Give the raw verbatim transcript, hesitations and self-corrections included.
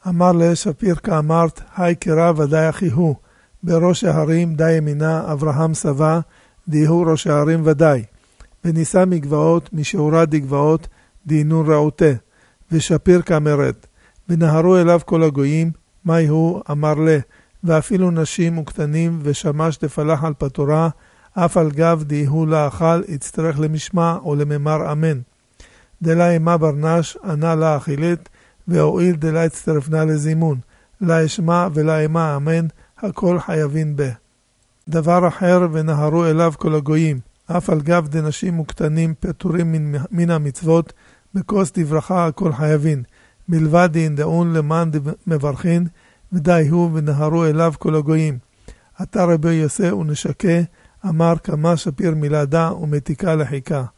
אמר לשפיר כאמרת, היי קרא ודאי אחי הוא, בראש ההרים די ימינה אברהם סבא, דיהו ראש ההרים ודאי. וניסה מגבעות, משאורה דגבעות, דהינון רעותה, ושפיר כאמרת. ונהרו אליו כל הגויים, מי הוא, אמר לה, ואפילו נשים וקטנים, ושמש דפלח על פתורה, אף על גב דיהו לאכל, יצטרך למשמע או לממר אמן. דלה אמה ברנש, ענה לה אכילת, והואיל דלה הצטרפנה לזימון, לה אשמע ולה אמה אמן, הכל חייבים בה. דבר אחר ונהרו אליו כל הגויים, אף על גב דנשים וקטנים פטורים מן, מן המצוות, בכוס דברכה הכל חייבים, מלבד דאון למען מברכין, ודי הוא ונהרו אליו כל הגויים. אתה רבי יוסי ונשקה, אמר כמה שפיר מלעדה ומתיקה לחיקה.